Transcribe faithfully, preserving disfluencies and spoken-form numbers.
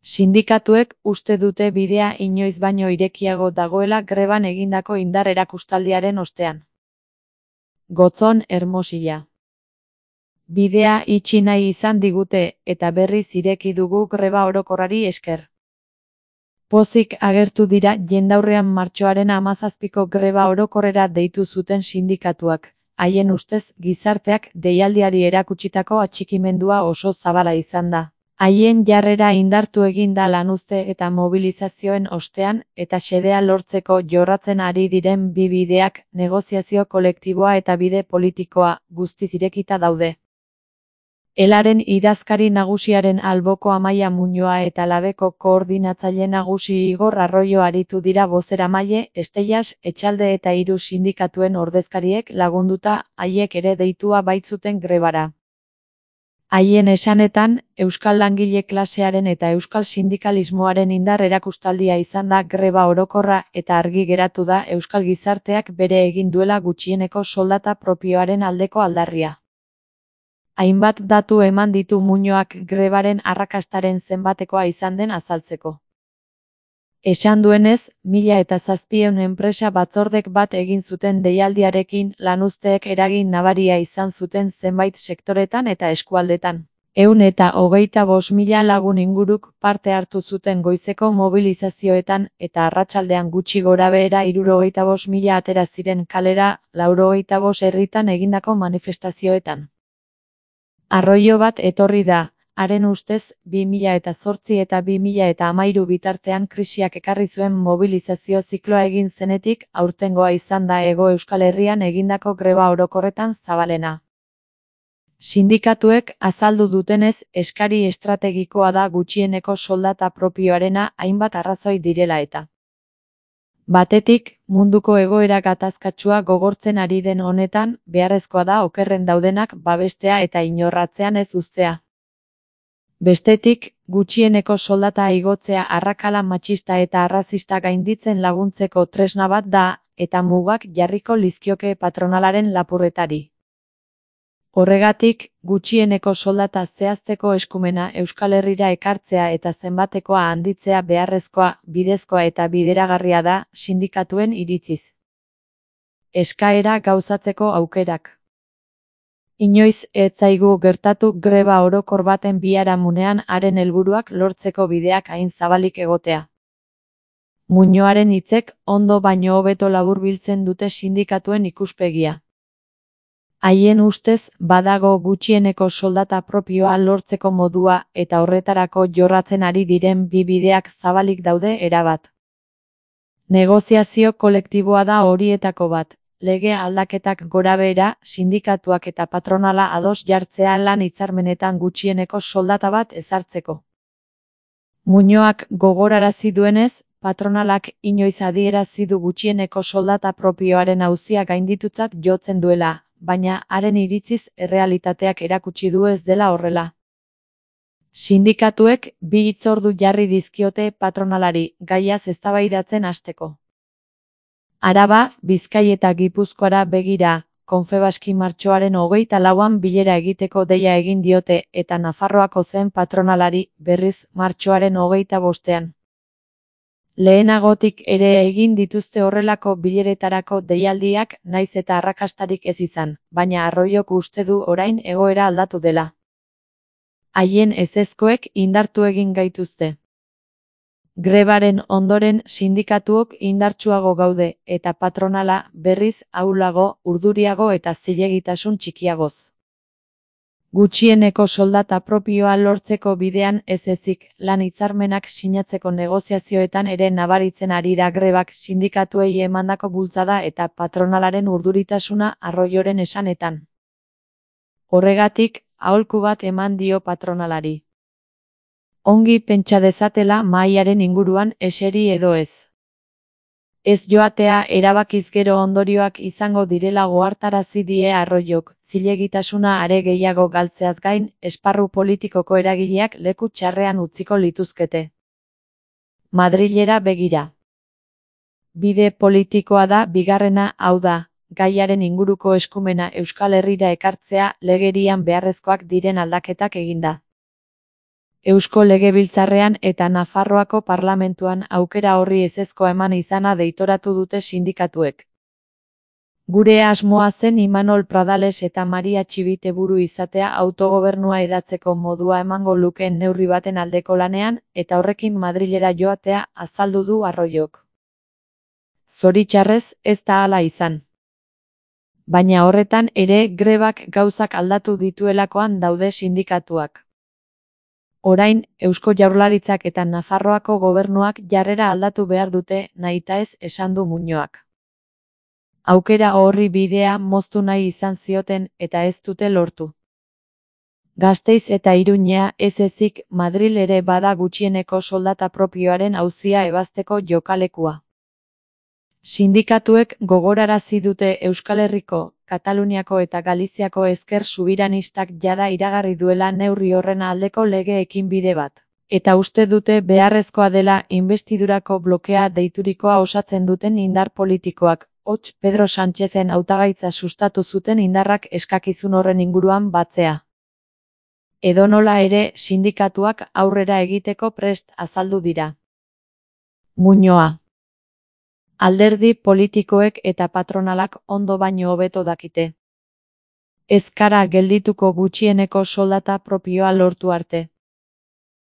Sindikatuek uste dute bidea inoiz baino irekiago dagoela greban egindako indar erakustaldiaren ostean. Gotzon Hermosilla. Bidea itxi nahi izan digute, eta berriz ireki dugu greba orokorrari esker. Pozik agertu dira jendaurrean martxoaren hamazazpiko greba orokorrera deitu zuten sindikatuak, haien ustez gizarteak deialdiari erakutsitako atxikimendua oso zabala izan da. Haien jarrera indartu egin da lanuzte eta mobilizazioen ostean, eta xedea lortzeko jorratzen ari diren bi bideak, negoziazio kolektiboa eta bide politikoa, guztiz irekita daude. Elaren idazkari nagusiaren alboko Amaia Muñoa eta Labeko koordinatzaile nagusi Igor Arroyo aritu dira bozeramaile, Esteias, Etxalde eta hiru sindikatuen ordezkariek lagunduta, haiek ere deitua baitzuten grebara. Haien esanetan, euskal langile klasearen eta euskal sindikalismoaren indar erakustaldia izan da greba orokorra eta argi geratu da euskal gizarteak bere egin duela gutxieneko soldata propioaren aldeko aldarria. Hainbat datu eman ditu Muñoak grebaren arrakastaren zenbatekoa izan den azaltzeko. Esan duenez, mila eta zazpiehun enpresa batzordek bat egin zuten deialdiarekin lanuzteek eragin nabaria izan zuten zenbait sektoretan eta eskualdetan. Ehun eta hogeita bost mila lagun inguruk parte hartu zuten goizeko mobilizazioetan eta arratsaldean gutxi gorabehera hirurogeita bost mila atera ziren kalera, laurogeita bost herritan egindako manifestazioetan. Arroio bat etorri da. Haren ustez, bi mila eta zortzi eta bi mila eta hamairu bitartean krisiak ekarri zuen mobilizazio zikloa egin zenetik, aurtengoa izan da Hego Euskal Herrian egindako greba orokorretan zabalena. Sindikatuek azaldu dutenez, eskari estrategikoa da gutxieneko soldata propioarena hainbat arrazoi direla eta. Batetik, munduko egoera gatazkatsua gogortzen ari den honetan, beharrezkoa da okerren daudenak babestea eta inorratzean ez uztea. Bestetik, gutxieneko soldata igotzea arrakala matxista eta arrazista gainditzen laguntzeko tresna bat da, eta mugak jarriko lizkioke patronalaren lapurretari. Horregatik, gutxieneko soldata zehazteko eskumena Euskal Herrira ekartzea eta zenbatekoa handitzea beharrezkoa, bidezkoa eta bideragarria da, sindikatuen iritziz. Eskaera gauzatzeko aukerak. Inoiz ez zaigu gertatu greba orokor baten biharamunean haren helburuak lortzeko bideak hain zabalik egotea. Muñoaren hitzek ondo baino hobeto laburbiltzen dute sindikatuen ikuspegia. Haien ustez, badago gutxieneko soldata propioa lortzeko modua eta horretarako jorratzen ari diren bi bideak zabalik daude erabat. Negoziazio kolektiboa da horietako bat. Lege aldaketak gorabehera, sindikatuak eta patronala ados jartzea lan hitzarmenetan gutxieneko soldata bat ezartzeko. Muñoak gogorarazi duenez, patronalak inoiz adierazi du gutxieneko soldata propioaren auzia gainditutzat jotzen duela, baina haren iritziz errealitateak erakutsi du ez dela horrela. Sindikatuek bi hitzordu jarri dizkiote patronalari, gaiaz eztabaidatzen hasteko. Araba, Bizkai eta Gipuzkoara begira, Konfebaski martxoaren hogeita lauan bilera egiteko deia egin diote eta Nafarroako zen patronalari, berriz, martxoaren hogeita bostean. Lehenagotik ere egin dituzte horrelako bileretarako deialdiak naiz eta arrakastarik ez izan, baina Arroiok uste du orain egoera aldatu dela. Haien ezezkoek indartu egin gaituzte. Grebaren ondoren sindikatuok indartsuago gaude eta patronala berriz ahulago, urduriago eta zilegitasun txikiagoz. Gutxieneko soldata propioa lortzeko bidean ez ezik, lan hitzarmenak sinatzeko negoziazioetan ere nabaritzen ari da grebak sindikatuei emandako bultzada eta patronalaren urduritasuna Arroioren esanetan. Horregatik, aholku bat eman dio patronalari. Ongi pentsa dezatela mahaiaren inguruan eseri edo ez. Ez joatea erabakiz gero ondorioak izango direla gohartarazi die Arroiok, zilegitasuna are gehiago galtzeaz gain, esparru politikoko eragileak leku txarrean utziko lituzkete. Madrilera begira. Bide politikoa da bigarrena, hau da, gaiaren inguruko eskumena Euskal Herrira ekartzea legerian beharrezkoak diren aldaketak eginda. Eusko Legebiltzarrean eta Nafarroako Parlamentuan aukera horri ezezkoa eman izana deitoratu dute sindikatuek. Gure asmoa zen Imanol Pradales eta Maria Txibite buru izatea autogobernua hedatzeko modua emango lukeen neurri baten aldeko lanean, eta horrekin Madrilera joatea, azaldu du Arroyok. Zoritxarrez, ez da hala izan. Baina horretan ere grebak gauzak aldatu dituelakoan daude sindikatuak. Orain, Eusko Jaurlaritzak eta Nafarroako gobernuak jarrera aldatu behar dute, nahitaez esan du Muñoak. Aukera horri bidea moztu nahi izan zioten eta ez dute lortu. Gasteiz eta Iruñea ez ezik Madril ere bada gutxieneko soldata propioaren auzia ebazteko jokalekua. Sindikatuek gogorarazi dute Euskal Herriko, Kataluniako eta Galiziako ezker subiranistak jada iragarri duela neurri horren aldeko lege ekinbide bat. Eta uste dute beharrezkoa dela inbestidurako blokea deiturikoa osatzen duten indar politikoak, hots Pedro Sánchezen hautagaitza sustatu zuten indarrak eskakizun horren inguruan batzea. Edonola ere, sindikatuak aurrera egiteko prest azaldu dira. Muñoa. Alderdi politikoek eta patronalak ondo baino hobeto dakite. Ez gara geldituko gutxieneko soldata propioa lortu arte.